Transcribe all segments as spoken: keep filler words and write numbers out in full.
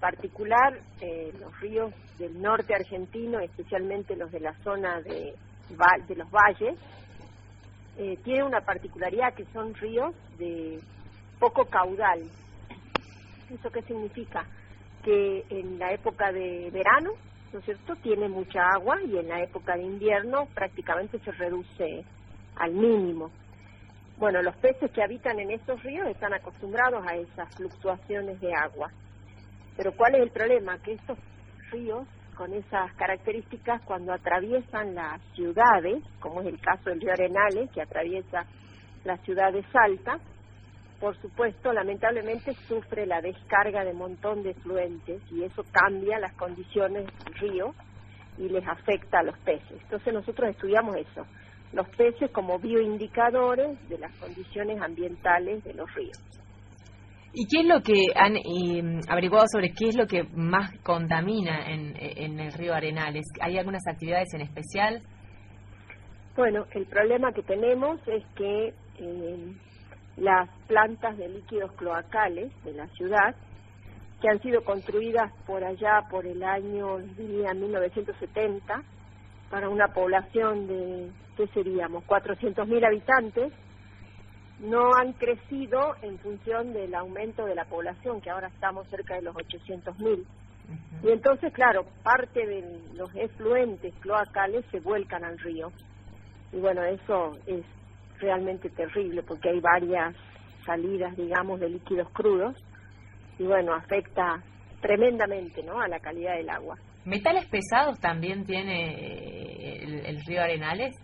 particular, eh, los ríos del norte argentino, especialmente los de la zona de, de los valles, eh, tienen una particularidad que son ríos de poco caudal. ¿Eso qué significa? Que en la época de verano, ¿no es cierto?, tiene mucha agua, y en la época de invierno prácticamente se reduce al mínimo. Bueno, los peces que habitan en estos ríos están acostumbrados a esas fluctuaciones de agua. Pero ¿cuál es el problema? Que estos ríos, con esas características, cuando atraviesan las ciudades, como es el caso del río Arenales, que atraviesa la ciudad de Salta, por supuesto, lamentablemente sufre la descarga de un montón de efluentes, y eso cambia las condiciones del río y les afecta a los peces. Entonces nosotros estudiamos eso, los peces como bioindicadores de las condiciones ambientales de los ríos. ¿Y qué es lo que han eh, averiguado sobre qué es lo que más contamina en, en el río Arenales? ¿Hay algunas actividades en especial? Bueno, el problema que tenemos es que eh, las plantas de líquidos cloacales de la ciudad, que han sido construidas por allá por el año, diría, mil novecientos setenta, para una población de, ¿qué seríamos?, cuatrocientos mil habitantes, no han crecido en función del aumento de la población, que ahora estamos cerca de los ochocientos mil. Uh-huh. Y entonces, claro, parte de los efluentes cloacales se vuelcan al río. Y bueno, eso es realmente terrible, porque hay varias salidas, digamos, de líquidos crudos, y bueno, afecta tremendamente, ¿no?, a la calidad del agua. ¿Metales pesados también tiene el, el río Arenales?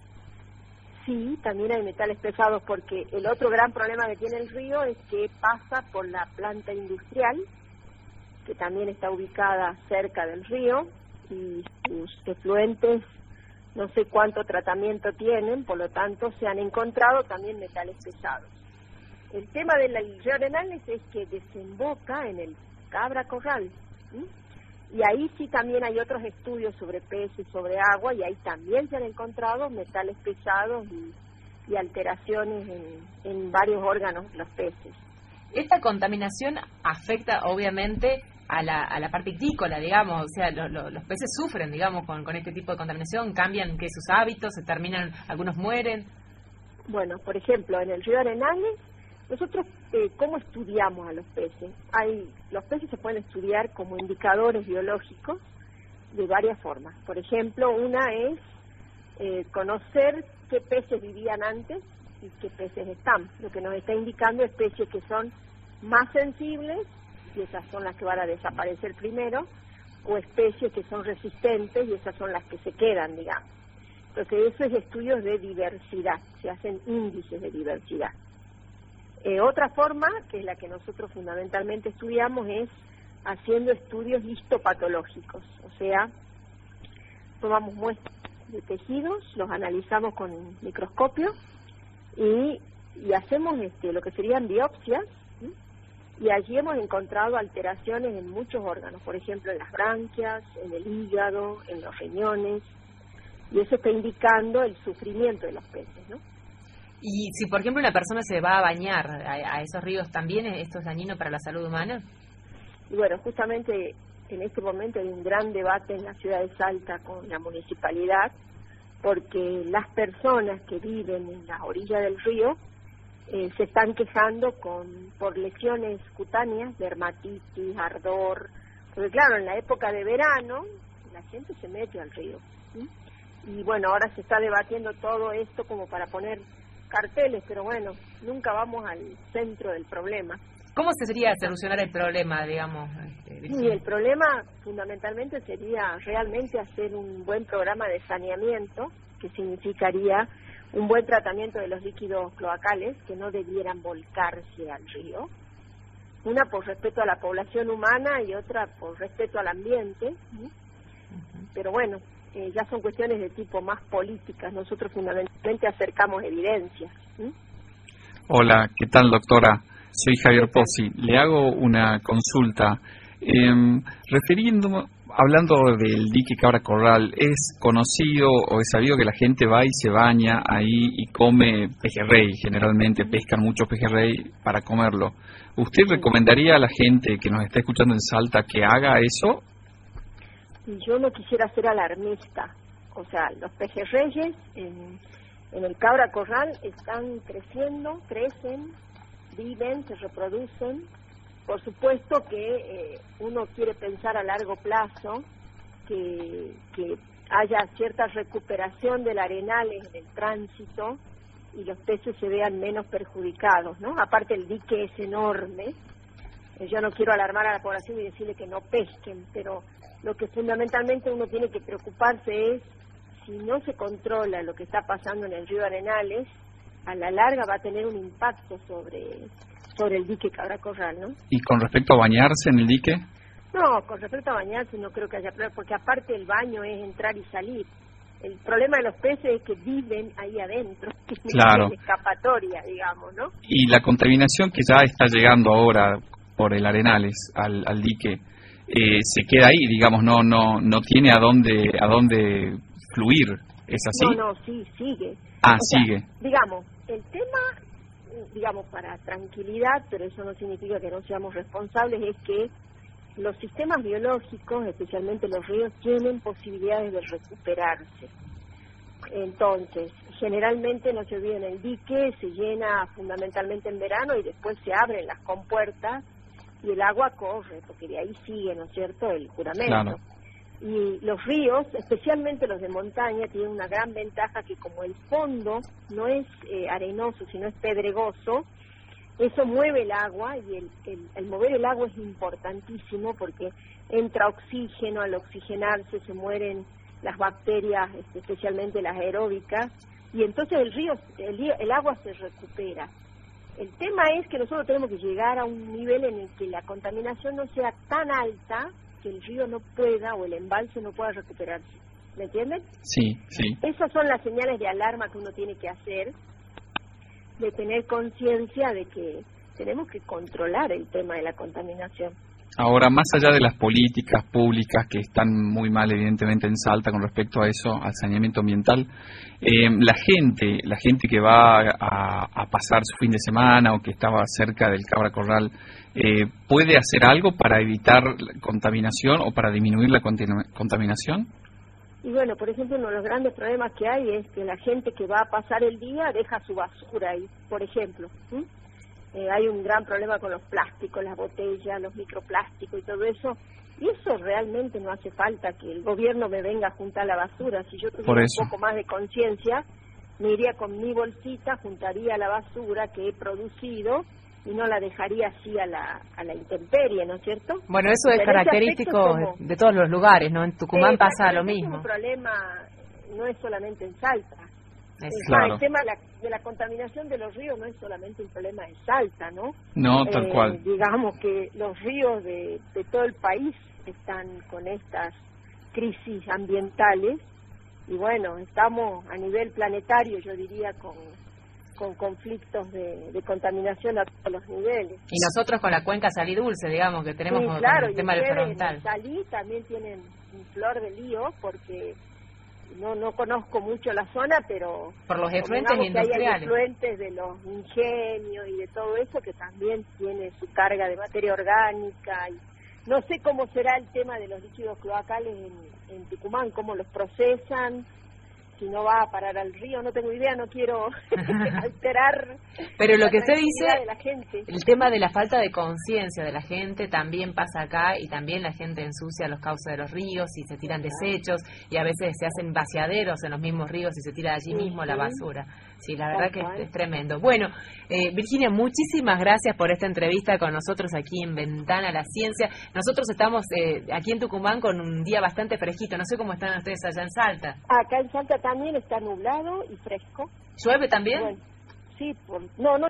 Sí, también hay metales pesados, porque el otro gran problema que tiene el río es que pasa por la planta industrial, que también está ubicada cerca del río, y sus efluentes no sé cuánto tratamiento tienen, por lo tanto se han encontrado también metales pesados. El tema del río Arenales es que desemboca en el Cabra Corral, ¿sí? Y ahí sí también hay otros estudios sobre peces, sobre agua, y ahí también se han encontrado metales pesados y, y alteraciones en, en varios órganos de los peces. Esta contaminación afecta obviamente a la, a la parte hícola, digamos, o sea, lo, lo, los peces sufren, digamos, con, con este tipo de contaminación, cambian que sus hábitos, se terminan, algunos mueren. Bueno, por ejemplo, en el río Arenales, nosotros, eh, ¿cómo estudiamos a los peces? Hay, los peces se pueden estudiar como indicadores biológicos de varias formas. Por ejemplo, una es eh, conocer qué peces vivían antes y qué peces están. Lo que nos está indicando especies que son más sensibles, y esas son las que van a desaparecer primero, o especies que son resistentes, y esas son las que se quedan, digamos. Entonces, eso es estudios de diversidad, se hacen índices de diversidad. Eh, otra forma, que es la que nosotros fundamentalmente estudiamos, es haciendo estudios histopatológicos, o sea, tomamos muestras de tejidos, los analizamos con microscopio y, y hacemos este, lo que serían biopsias, ¿sí? Y allí hemos encontrado alteraciones en muchos órganos, por ejemplo en las branquias, en el hígado, en los riñones, y eso está indicando el sufrimiento de los peces, ¿no? Y si, por ejemplo, una persona se va a bañar a, a esos ríos, ¿también esto es dañino para la salud humana? Y bueno, justamente en este momento hay un gran debate en la ciudad de Salta con la municipalidad, porque las personas que viven en la orilla del río eh, se están quejando con por lesiones cutáneas, dermatitis, ardor, porque claro, en la época de verano la gente se mete al río, ¿sí? Y bueno, ahora se está debatiendo todo esto como para poner carteles, pero bueno, nunca vamos al centro del problema. ¿Cómo se sería solucionar el problema, digamos? Sí, el problema fundamentalmente sería realmente hacer un buen programa de saneamiento, que significaría un buen tratamiento de los líquidos cloacales, que no debieran volcarse al río. Una por respeto a la población humana y otra por respeto al ambiente, ¿sí? Uh-huh. Pero bueno, Eh, ya son cuestiones de tipo más políticas. Nosotros fundamentalmente acercamos evidencias. ¿Mm? Hola, ¿qué tal, doctora? Soy Javier Pozzi. Le hago una consulta. Eh, refiriendo, hablando del dique Cabra Corral, ¿es conocido o es sabido que la gente va y se baña ahí y come pejerrey? Generalmente pescan mucho pejerrey para comerlo. ¿Usted recomendaría a la gente que nos está escuchando en Salta que haga eso? Yo no quisiera ser alarmista. O sea, los pejerreyes en, en el Cabra Corral están creciendo, crecen, viven, se reproducen. Por supuesto que eh, uno quiere pensar a largo plazo que, que haya cierta recuperación del arenal en el tránsito y los peces se vean menos perjudicados, ¿no? Aparte el dique es enorme. Eh, yo no quiero alarmar a la población y decirle que no pesquen, pero lo que fundamentalmente uno tiene que preocuparse es si no se controla lo que está pasando en el río Arenales, a la larga va a tener un impacto sobre sobre el dique Cabra Corral, ¿no? ¿Y con respecto a bañarse en el dique? No, con respecto a bañarse no creo que haya problema, porque aparte el baño es entrar y salir. El problema de los peces es que viven ahí adentro, que claro. No tienen escapatoria, digamos, ¿no? Y la contaminación que ya está llegando ahora por el Arenales al, al dique, eh, se queda ahí, digamos, no no no tiene a dónde a dónde fluir, ¿es así? No, no, sí, sigue. Ah, o sigue. Sea, digamos, el tema, digamos, para tranquilidad, pero eso no significa que no seamos responsables, es que los sistemas biológicos, especialmente los ríos, tienen posibilidades de recuperarse. Entonces, generalmente, no se olviden, el dique se llena fundamentalmente en verano y después se abren las compuertas y el agua corre, porque de ahí sigue, ¿no es cierto?, el juramento. Claro. Y los ríos, especialmente los de montaña, tienen una gran ventaja que como el fondo no es eh, arenoso, sino es pedregoso, eso mueve el agua y el, el, el mover el agua es importantísimo porque entra oxígeno, al oxigenarse se mueren las bacterias, especialmente las aeróbicas, y entonces el río, el, el agua se recupera. El tema es que nosotros tenemos que llegar a un nivel en el que la contaminación no sea tan alta que el río no pueda o el embalse no pueda recuperarse. ¿Me entienden? Sí, sí. Esas son las señales de alarma que uno tiene que hacer, de tener conciencia de que tenemos que controlar el tema de la contaminación. Ahora, más allá de las políticas públicas que están muy mal, evidentemente, en Salta con respecto a eso, al saneamiento ambiental, eh, la gente, la gente que va a, a pasar su fin de semana o que estaba cerca del Cabra Corral, eh, ¿puede hacer algo para evitar la contaminación o para disminuir la contaminación? Y bueno, por ejemplo, uno de los grandes problemas que hay es que la gente que va a pasar el día deja su basura ahí, por ejemplo. ¿sí? Eh, hay un gran problema con los plásticos, las botellas, los microplásticos y todo eso. Y eso realmente no hace falta que el gobierno me venga a juntar la basura. Si yo tuviera un poco más de conciencia, me iría con mi bolsita, juntaría la basura que he producido y no la dejaría así a la a la intemperie, ¿no es cierto? Bueno, eso es característico como, de todos los lugares, ¿no? En Tucumán eh, pasa lo mismo. El problema no es solamente en Salta. Es claro. El tema de la, de la contaminación de los ríos no es solamente un problema de Salta, ¿no? No, tal eh, cual. Digamos que los ríos de, de todo el país están con estas crisis ambientales y bueno, estamos a nivel planetario, yo diría, con con conflictos de, de contaminación a todos los niveles. Y nosotros con la cuenca Salí Dulce, digamos, que tenemos sí, claro, con el tema del frontal. En Salí también tienen un flor de lío, porque no no conozco mucho la zona, pero... Por los efluentes industriales. Hay efluentes de los ingenios y de todo eso, que también tiene su carga de materia orgánica. Y no sé cómo será el tema de los líquidos cloacales en, en Tucumán, cómo los procesan, si no va a parar al río, no tengo idea, no quiero alterar. Pero lo que usted dice, de la gente. El tema de la falta de conciencia de la gente también pasa acá, y también la gente ensucia los cauces de los ríos y se tiran desechos y a veces se hacen vaciaderos en los mismos ríos y se tira allí mismo la basura. Sí, la verdad que es, es tremendo. Bueno, eh, Virginia, muchísimas gracias por esta entrevista con nosotros aquí en Ventana a la Ciencia. Nosotros estamos eh, aquí en Tucumán con un día bastante fresquito. No sé cómo están ustedes allá en Salta. Acá en Salta también está nublado y fresco. ¿Llueve también? Bueno, sí, por, no, no.